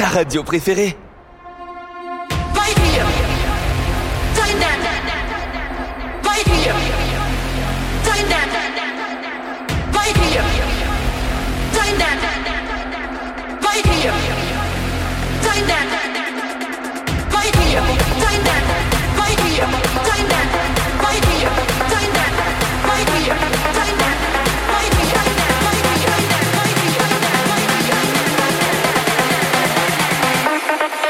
ta radio préférée. Right here. Time that. Right here. Time that. Right here. Time that. Right here. Time that. Right here. Time that. Right here. Time that. Right here. Time that. Right here. Time that. Right here. Right here.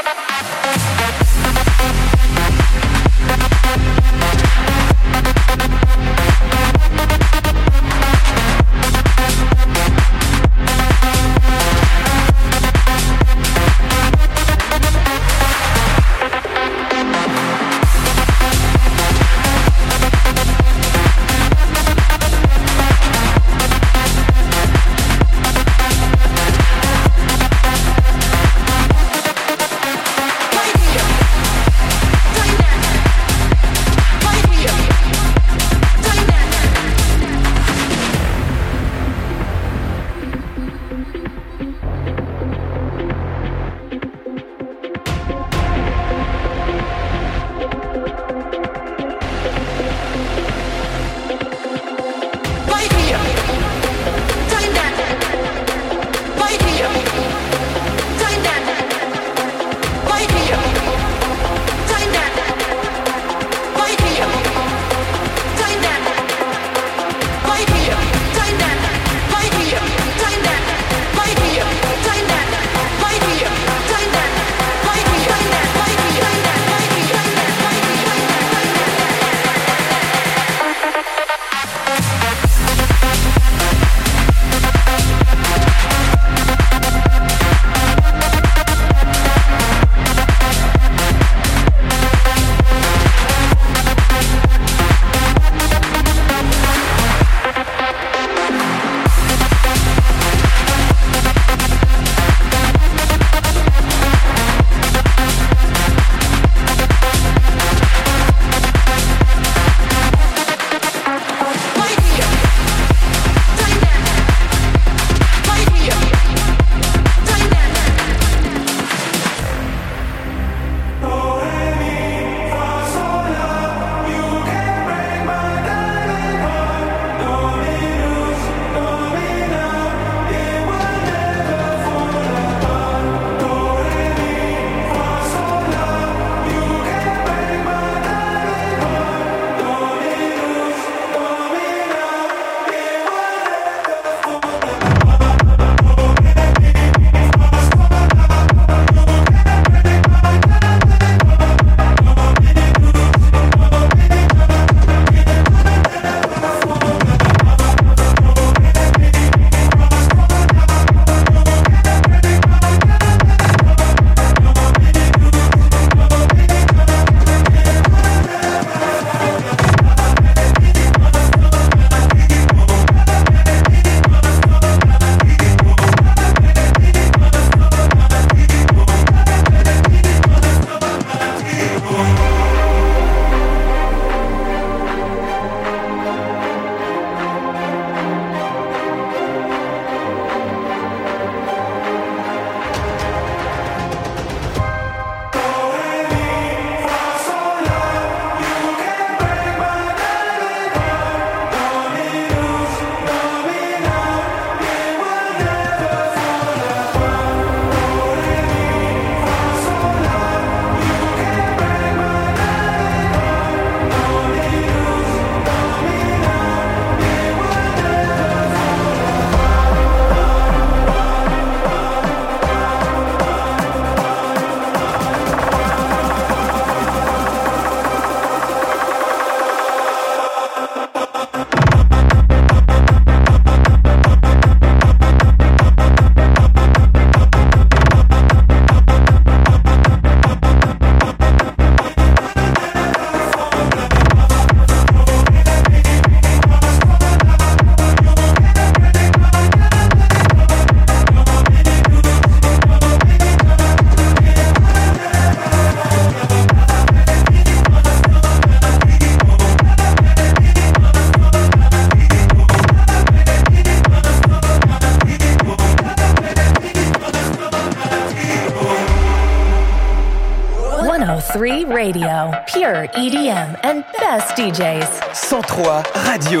103 Radio, pure EDM and best DJs. 103 Radio.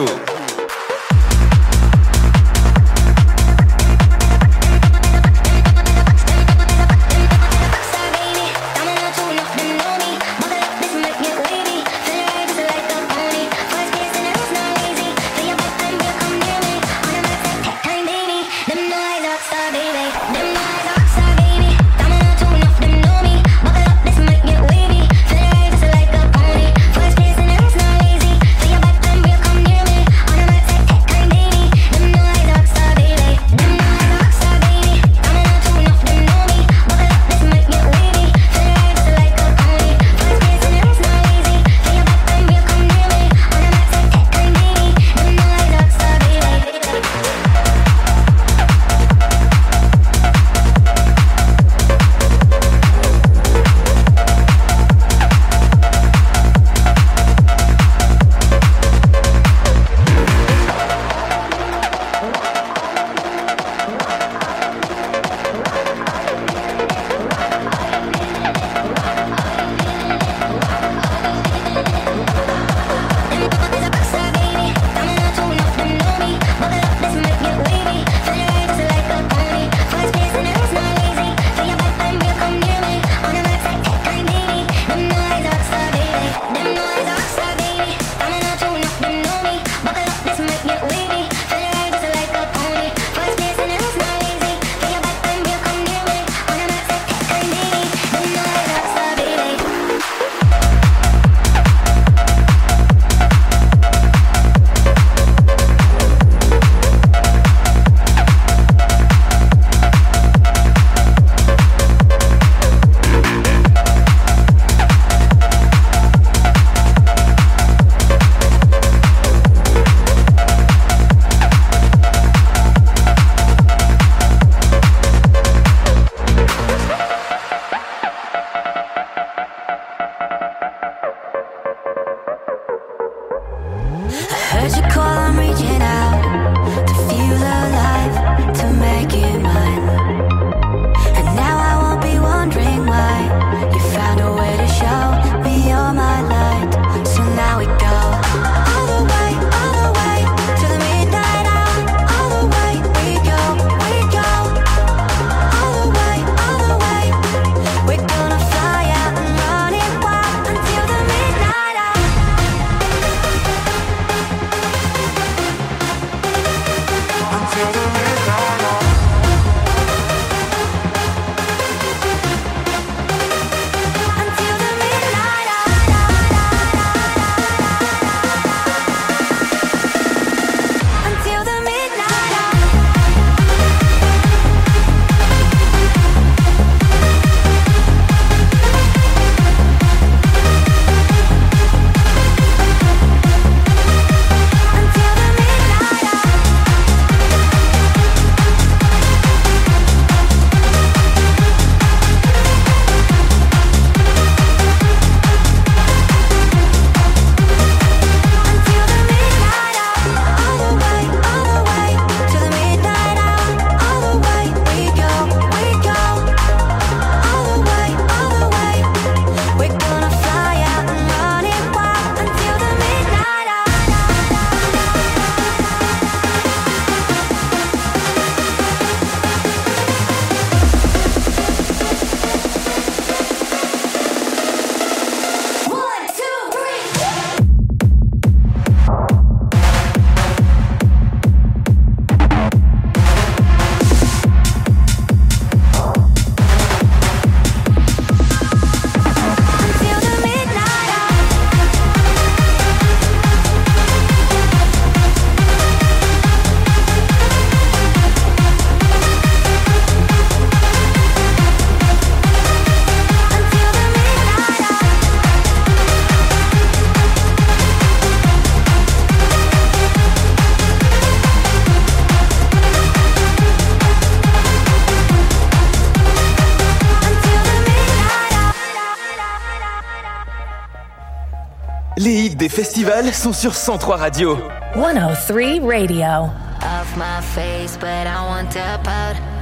Les hits des festivals sont sur 103 Radio. 103 Radio. Off my face, but I want to pout.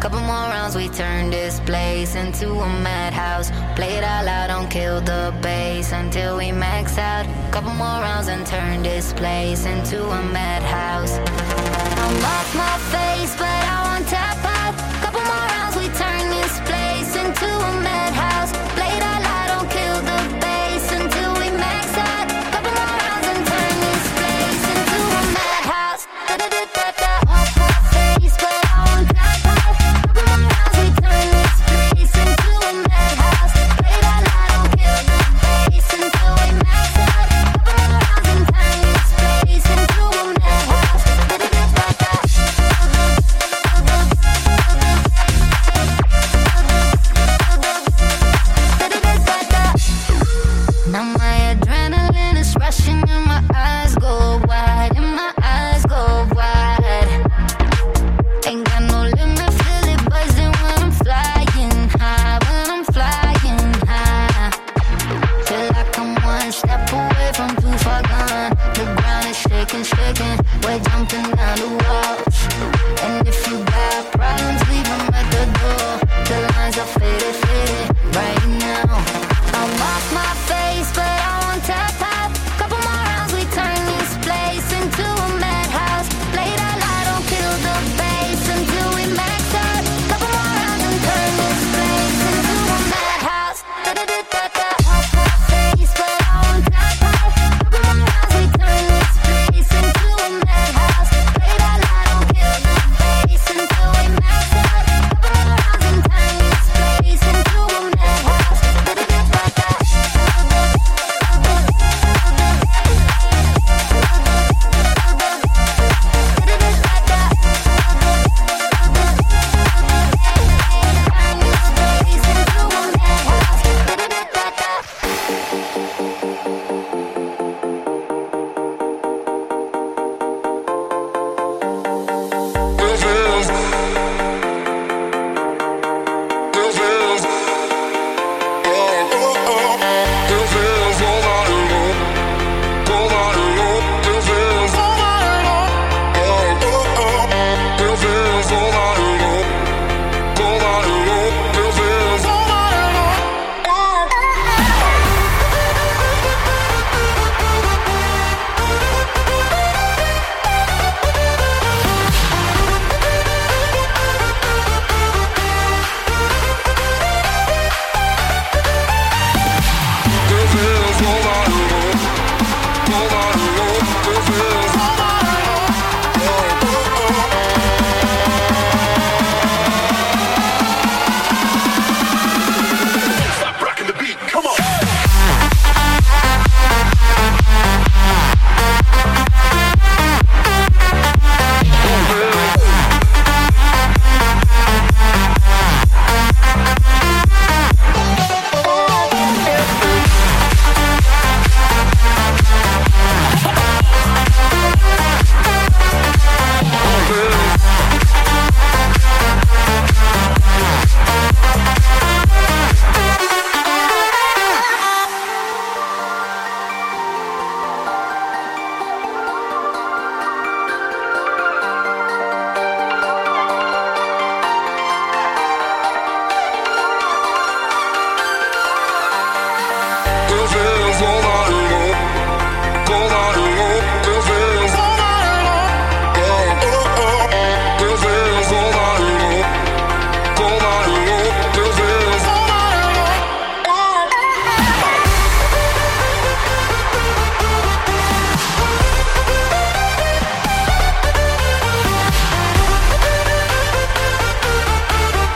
Couple more rounds, we turn this place into a madhouse. Play it all out, don't kill the bass until we max out. Couple more rounds and turn this place into a madhouse. I'm off my face, but I won't tap out. Couple more rounds, we turn this place into a madhouse. Play it all out, don't kill the bass until we max out. Couple more rounds and turn this place into a madhouse. Da-da-da-da-da. Off my face, but I won't tap out. Couple more rounds, we turn this place into a madhouse. Play it all out, don't kill the bass until we max out. Couple more rounds and turn this place into a madhouse. Da-da-da-da-da. Now my adrenaline is rushing and my eyes go wide, and my eyes go wide. Ain't got no limit, feel it buzzing when I'm flying high, when I'm flying high. Feel like I'm one step away from too far gone. The ground is shaking, shaking, we're jumping down the walls. And if you got problems, leave them at the door. The lines are faded, faded right now. I'm off my face, but I won't tap out. Couple more rounds, we turn this place into a madhouse. Play it all out, don't kill the bass until we max out. Couple more rounds and turn this place into a madhouse. Da-da-da-da-da. Off my face, but I won't tap out. Couple more rounds, we turn this place into a madhouse. Play it all out, don't kill the bass until we max out. Couple more rounds and turn this place into a madhouse. Da-da-da-da-da.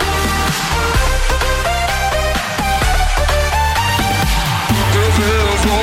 Feels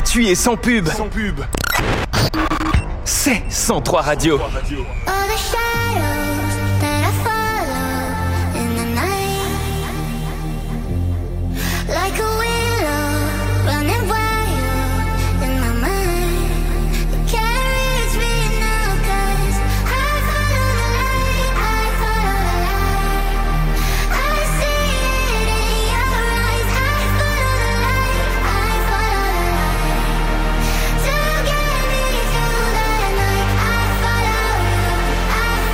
gratuit et sans pub. C'est 103 Radio. I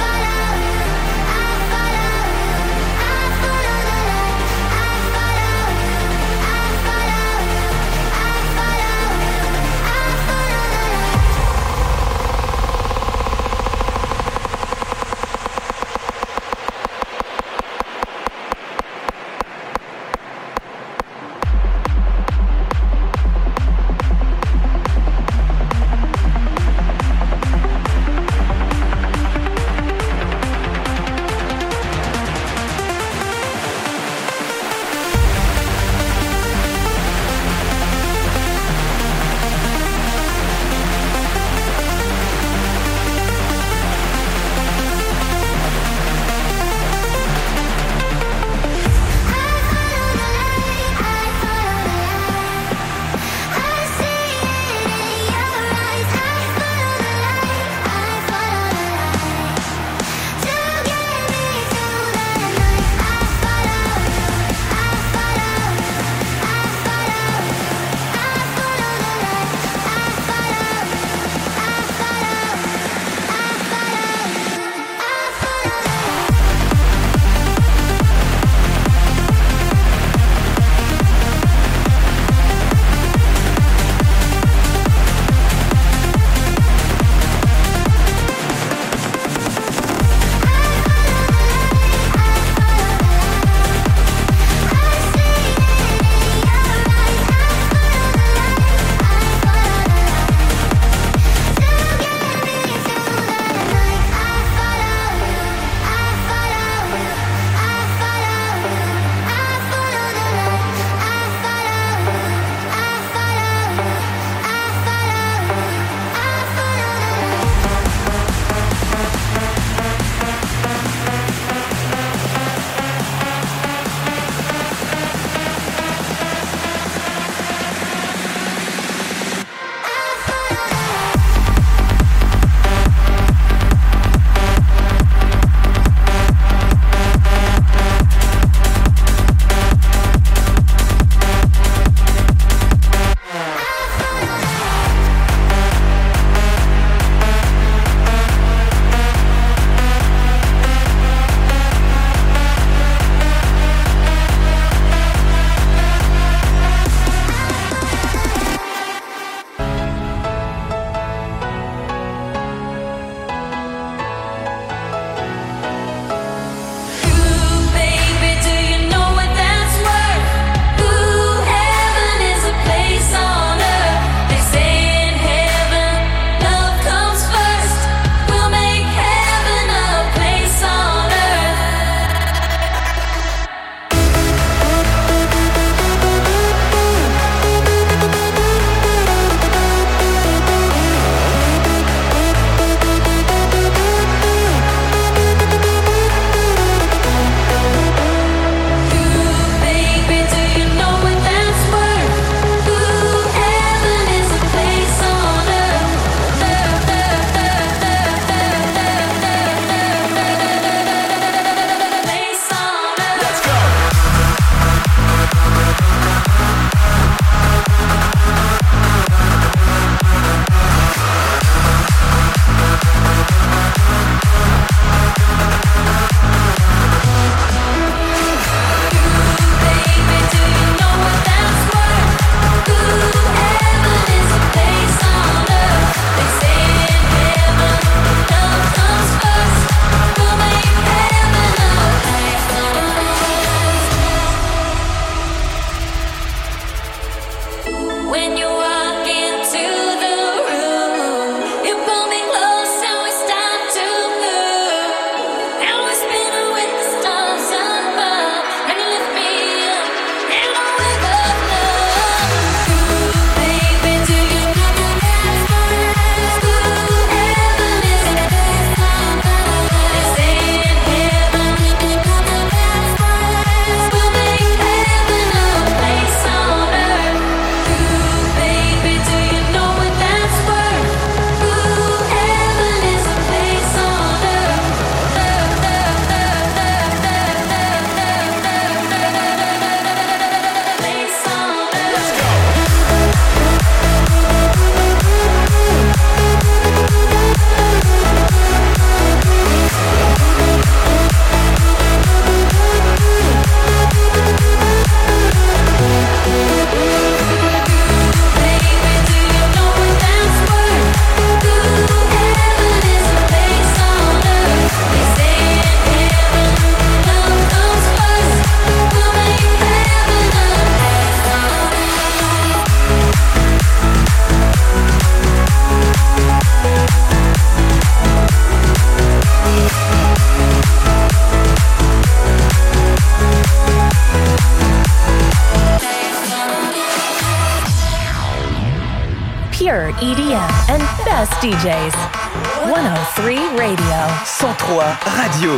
pure EDM and best DJs. 103 Radio. 103 Radio.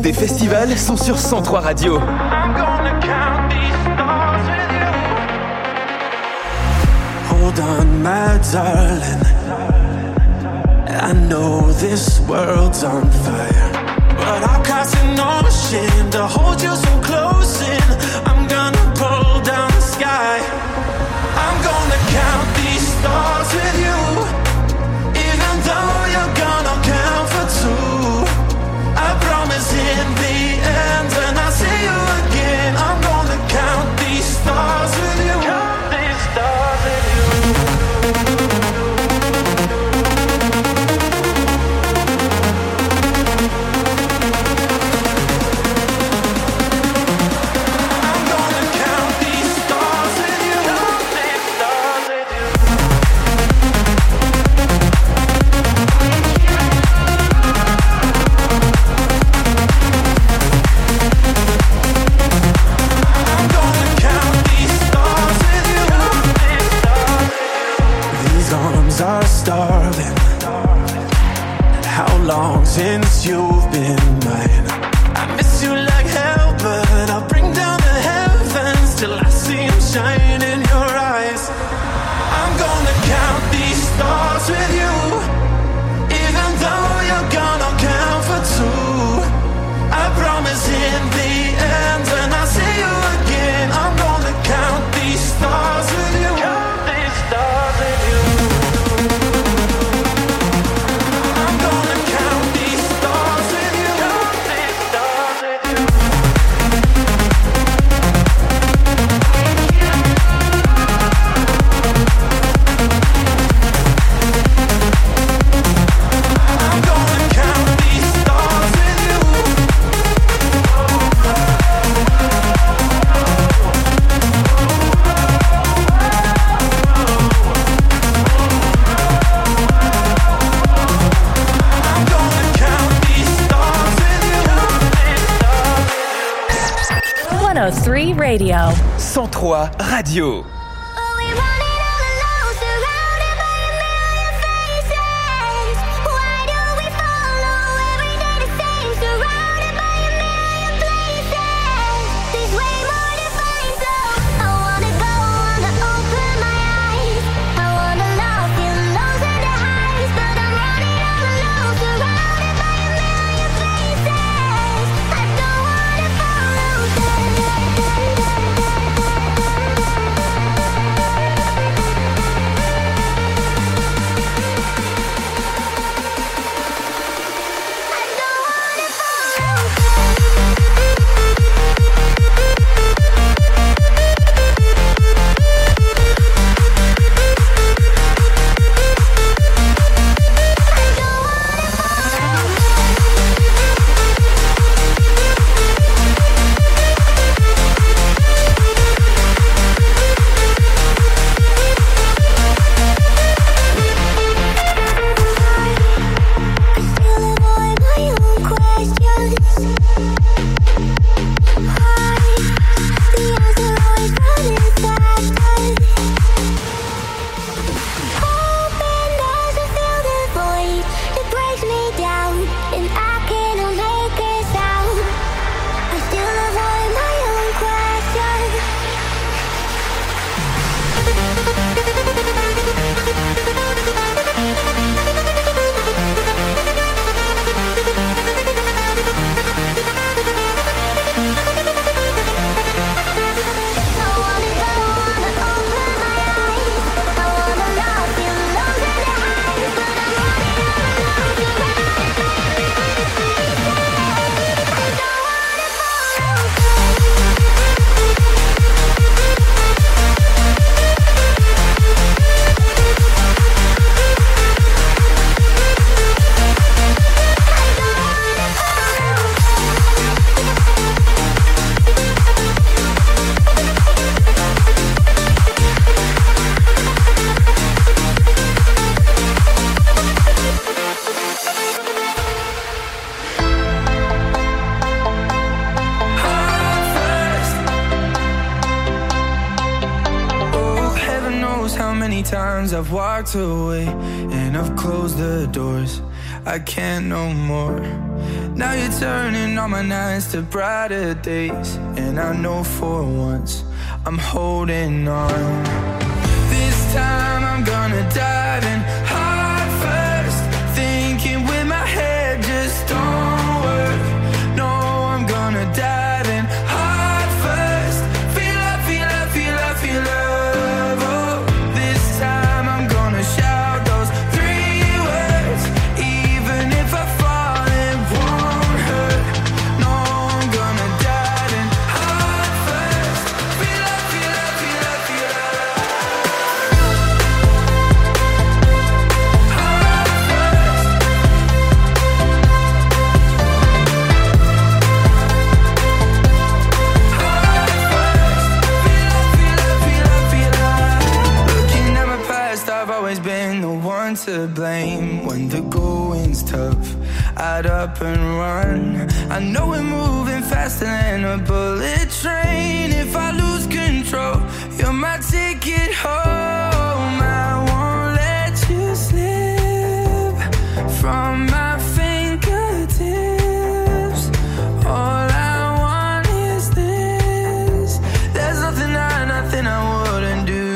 des festivals sont sur 103 Radio. Hold on, my darling. I know this world's on fire, but I'll cross an ocean to hold you so close in. I'm gonna pull down the sky. I'm gonna count these stars with you, even though you're gonna count for two. I promise in the end, when I see you again, I'm gonna count these stars with you. Count these stars with you. Are starving. How long since you've been mine? I miss you like hell, but I'll bring down the heavens till I see them shine in your eyes. I'm gonna count these stars with you, even though you're gonna count for two. I promise in the end, when I see you again, I'm gonna count these stars with you. Count these stars with you. Radio. 103 Radio. I've walked away and I've closed the doors. I can't no more. Now you're turning all my nights to brighter days, and I know for once I'm holding on. This time I'm gonna dive in heart first, thinking with my head just don't work. No, I'm gonna dive in heart first. Feel love, feel love, feel love, feel love. Oh, this time I'm gonna shout those 3 words, even if I fall it won't hurt. No, I'm gonna dive in heart first. Feel love, feel love, feel love, feel love. To blame when the going's tough, I'd up and run. I know we're moving faster than a bullet train. If I lose control, you're my ticket home. I won't let you slip from my fingertips. All I want is this. There's nothing I wouldn't do.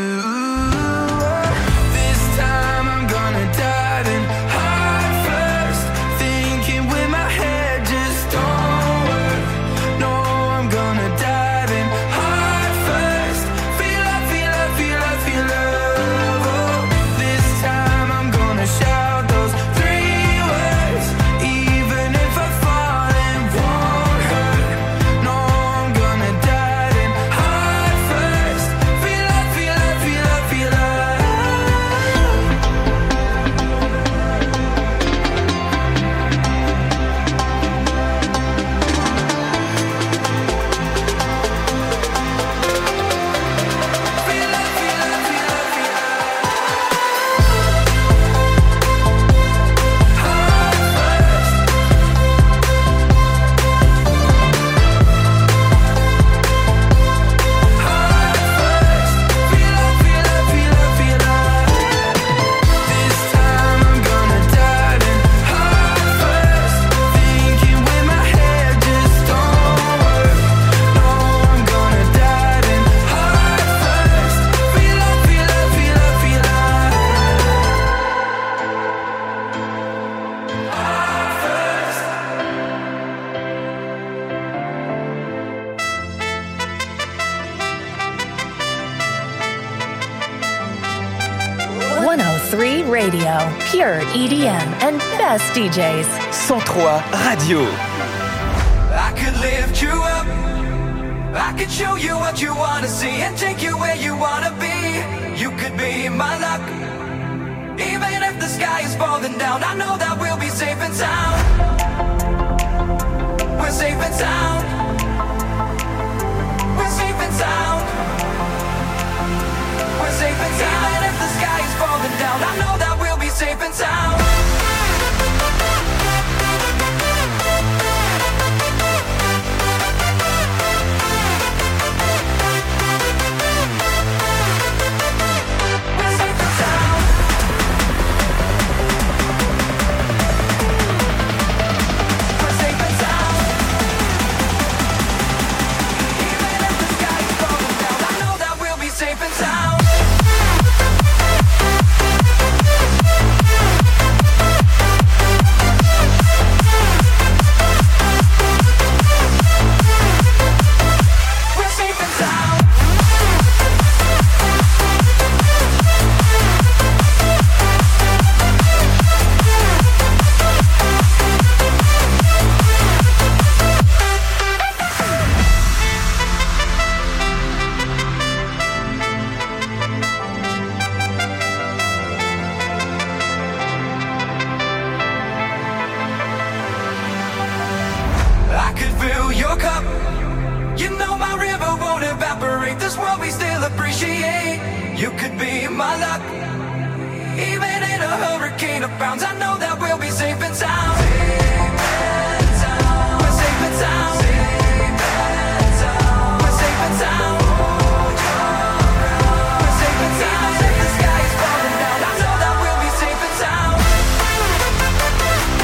Dive in heart first, thinking with my head just don't work. No, I'm gonna dive in heart first. Feel love, feel love, feel love, feel love. Oh, this time I'm gonna shout those 3 words, even if I fall it won't hurt. No, I'm gonna dive in heart first. Feel love, feel love, feel love, feel love. Radio, pure EDM and best DJs. 103 Radio. I could lift you up, I could show you what you wanna see and take you where you wanna be. You could be my luck, even if the sky is falling down. I know that we'll be safe and sound. We're safe and sound. We're safe and sound. We're safe and sound. Even if the sky is falling down, I know that we'll be safe and sound. We're safe and sound. We're safe and sound. Even if the sky is falling down, I know that we'll be safe and sound. You could be my luck, even in a hurricane of frowns. I know that we'll be safe and sound. We're safe and sound. We're safe and sound. We're safe and sound. Even if the sky is falling down, I know that we'll be safe and sound.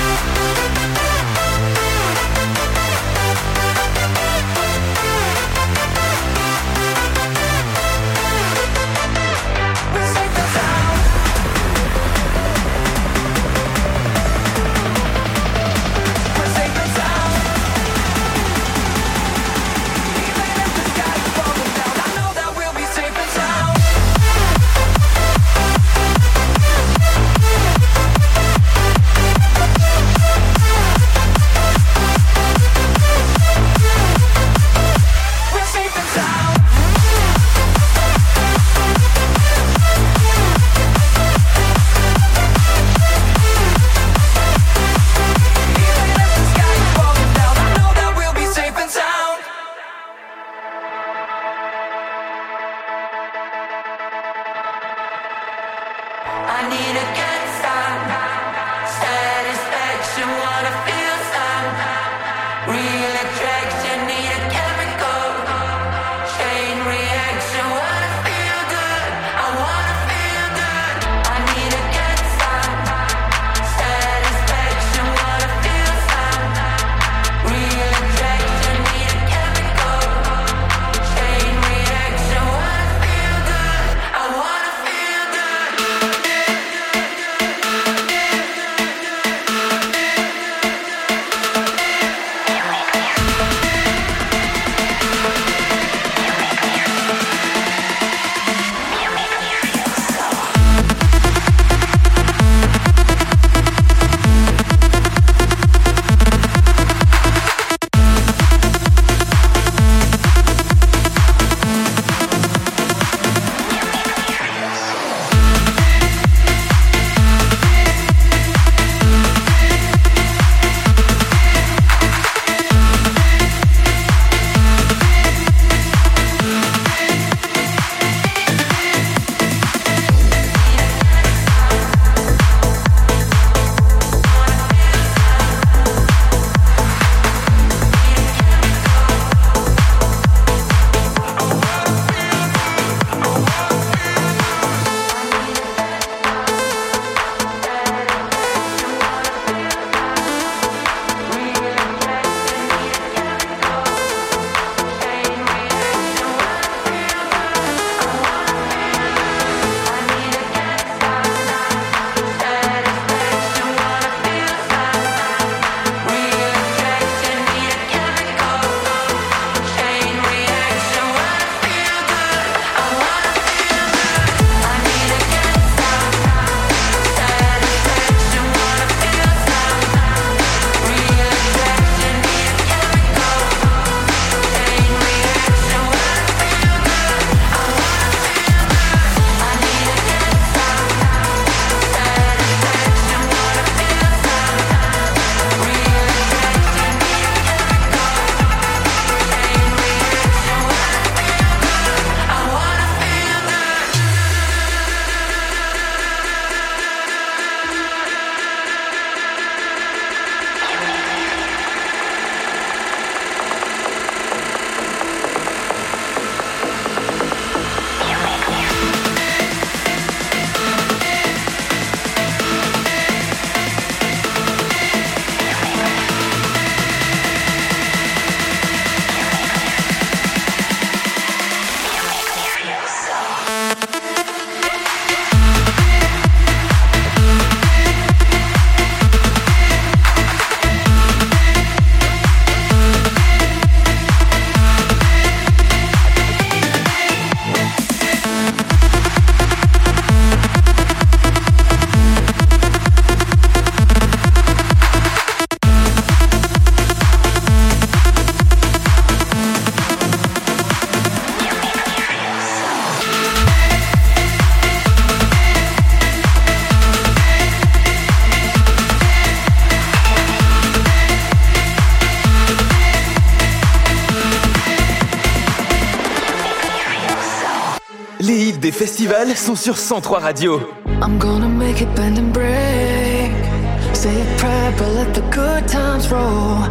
Les hits des festivals sont sur 103 Radio. I'm gonna make it bend and break. Say a prayer but let the good times roll.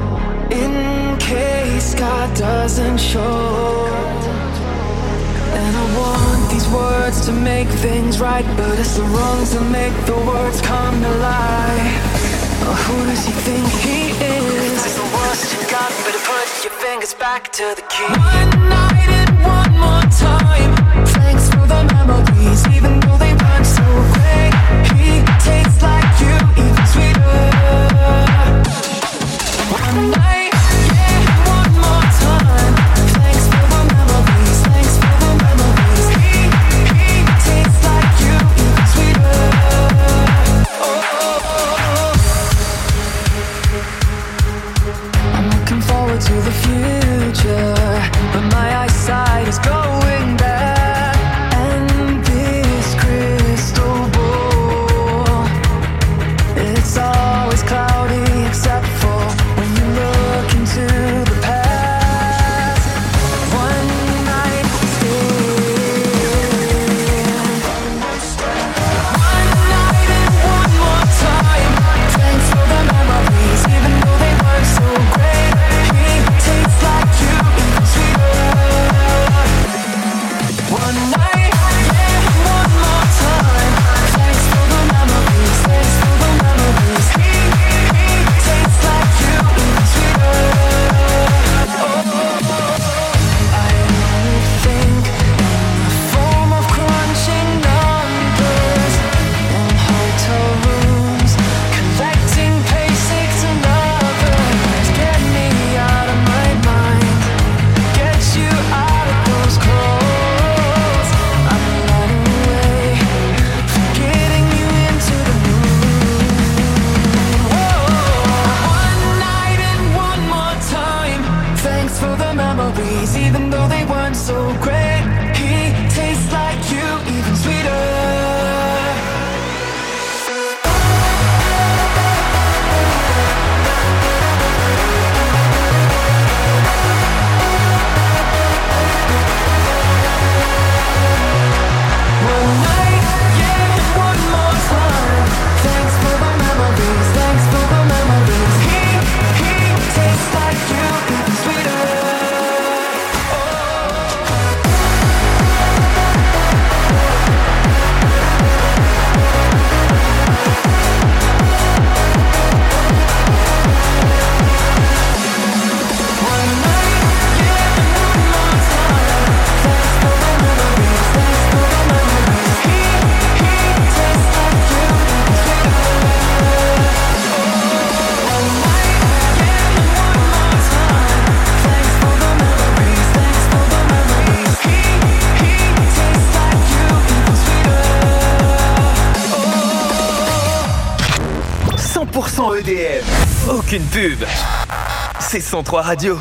In case God doesn't show. And I want these words to make things right, but it's the wrongs that make the words come to life. Oh, who does he think he is? That's the worst you got, better put your fingers back to the key. One night and one more time. Thanks for the memories, even though they weren't so great. He tastes like you, even sweeter. One night, yeah, one more time. Thanks for the memories, thanks for the memories. He tastes like you, even sweeter. I'm looking forward to the future, but my eyesight DM. Aucune pub. C'est 103 Radio.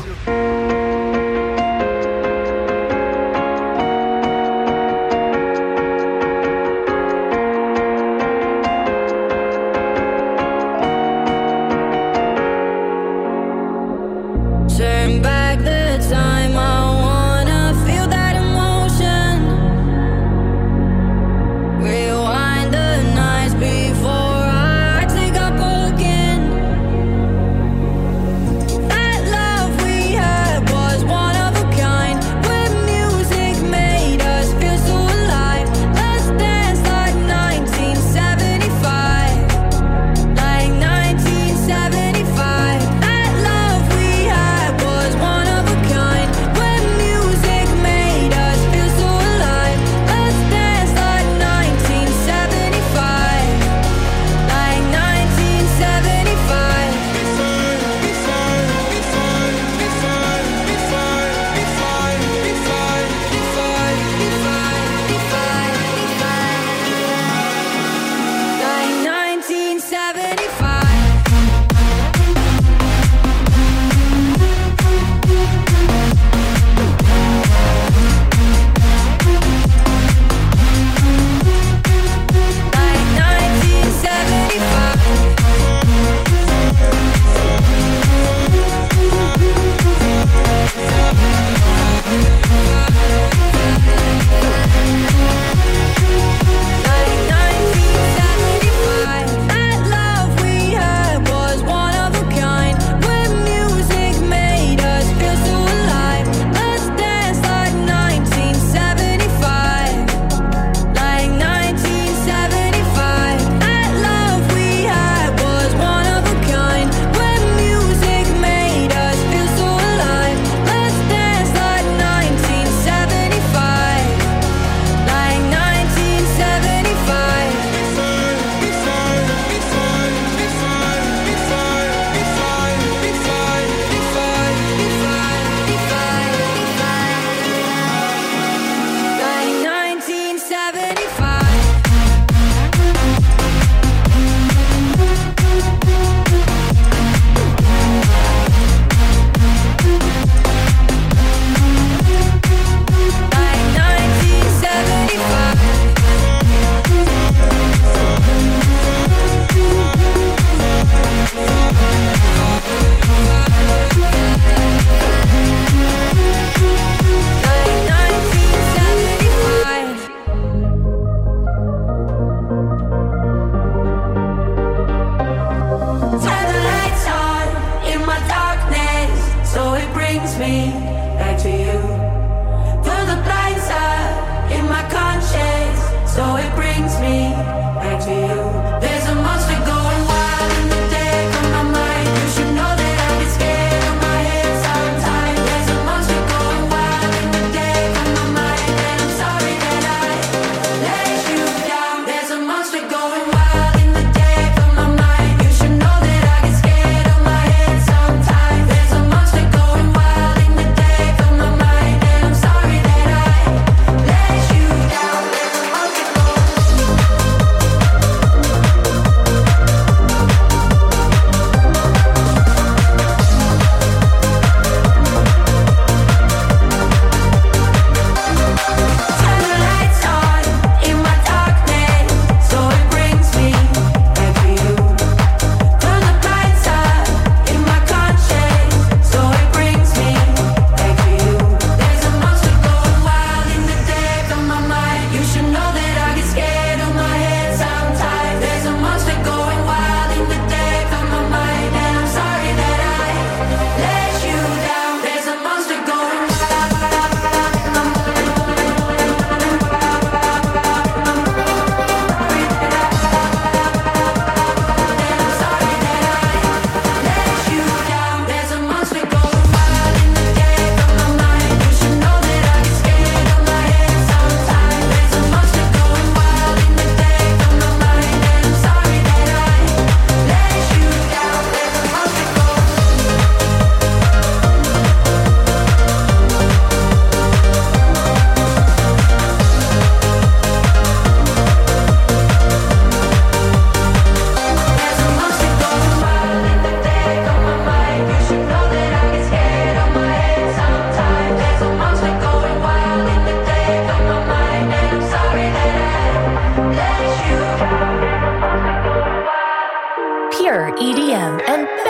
There's a monster going wild in the day.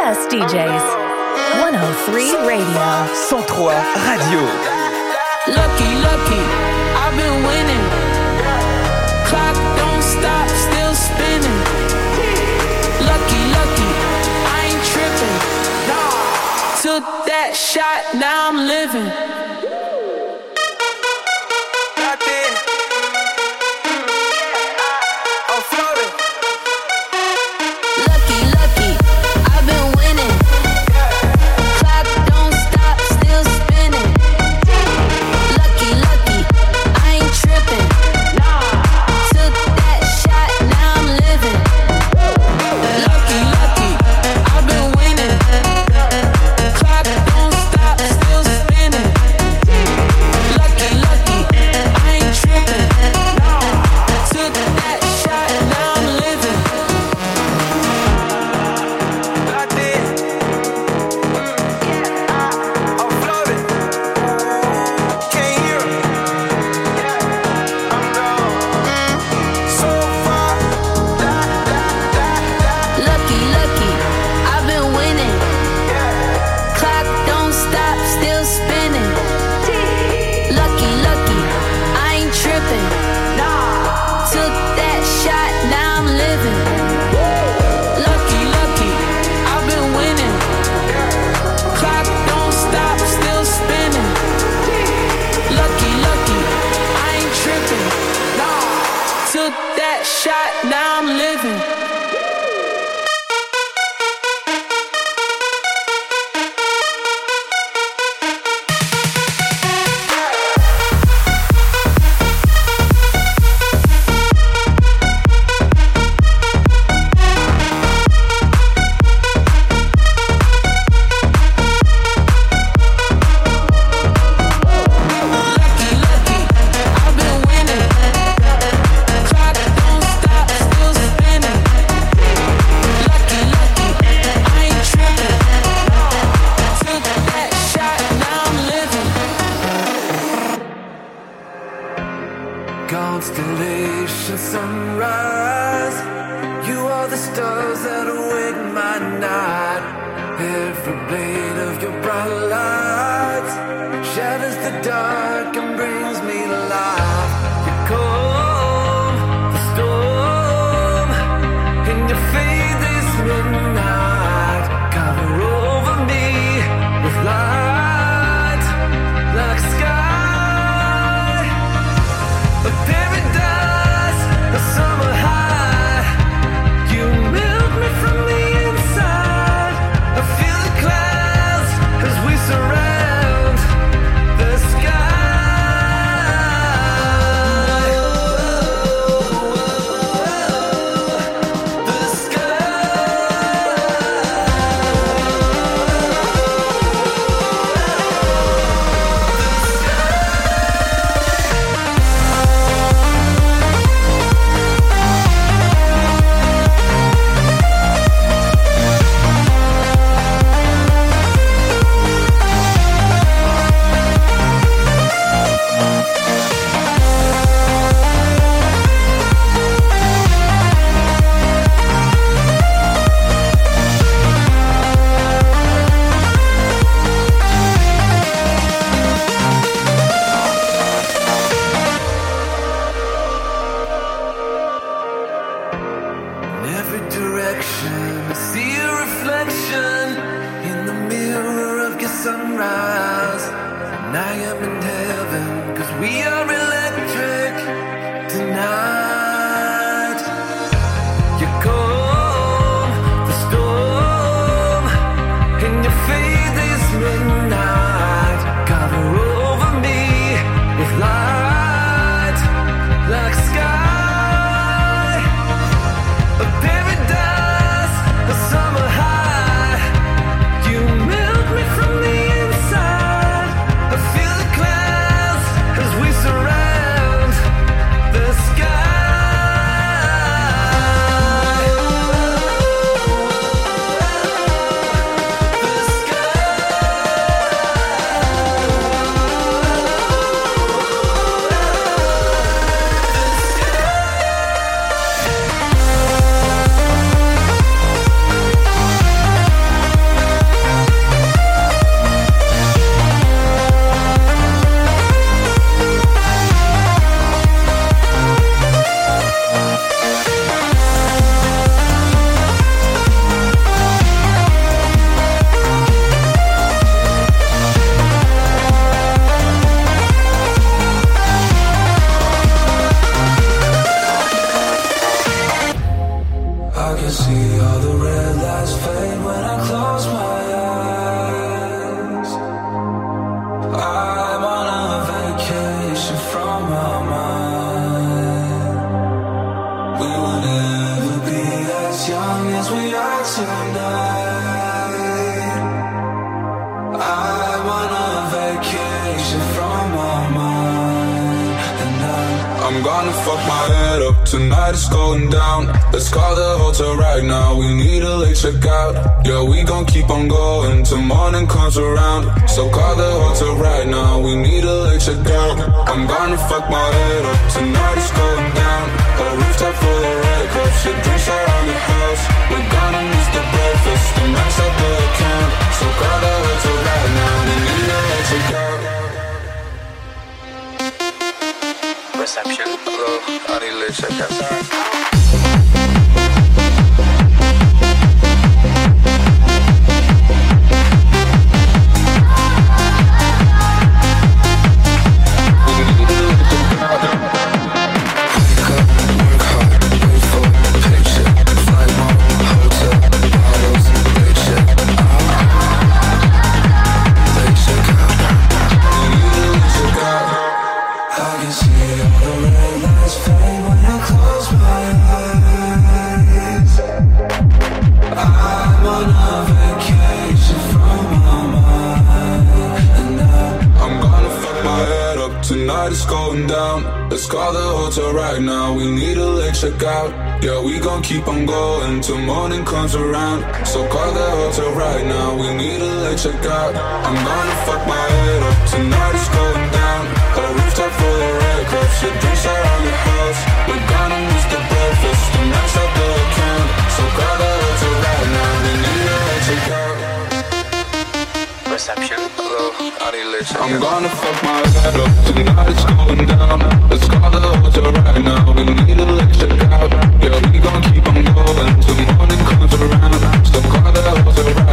best DJs. 103 Radio. 103 Radio. Lucky, lucky, I've been winning. Clock don't stop, still spinning. Lucky, lucky, I ain't tripping. Took that shot, now I'm living. Constellation sunrise, you are the stars that awake my night. Every blade of your bright light shatters the dark and brings me life. You calm the storm in your faith this midnight. Cover over me with light like sky. A paradise, a summer high. You melt me from the inside. I feel the clouds as we surround the sky. The In every direction, I see a reflection in the mirror of your sunrise. And I am in heaven, 'cause we are electric tonight. You calm the storm, and your faith is midnight. Cover over me with light like sky. A paradise, a summer high. You melt me from the inside. I feel the clouds as we surround. fuck my head up, tonight it's going down. Let's call the hotel right now, we need a late checkout. Yeah, we gon' keep on going till morning comes around. So call the hotel right now, we need a late checkout. I'm gonna fuck my head up, tonight it's going down. A rooftop full of red cups, shit drinks around the house. We're gonna miss the breakfast, the max up the account. So call the hotel right now, we need a late checkout. Reception. Hello, I need a late checkout. It's going down. Let's call the hotel right now, we need a late checkout. Yeah, we gon' keep on going till morning comes around. So call the hotel right now, we need a late checkout. I'm gonna fuck my head up, tonight it's going down. A rooftop full of red cups, shit drinks around the house. We're gonna miss the breakfast, the max up the account. So call the hotel right now, we need a late checkout. Reception. Hello, I need a late checkout. I'm gonna fuck my head up, tonight it's going down. Let's call the hotel right now, we need a late checkout. Yeah, we gon' keep on going till morning comes around. So call the hotel right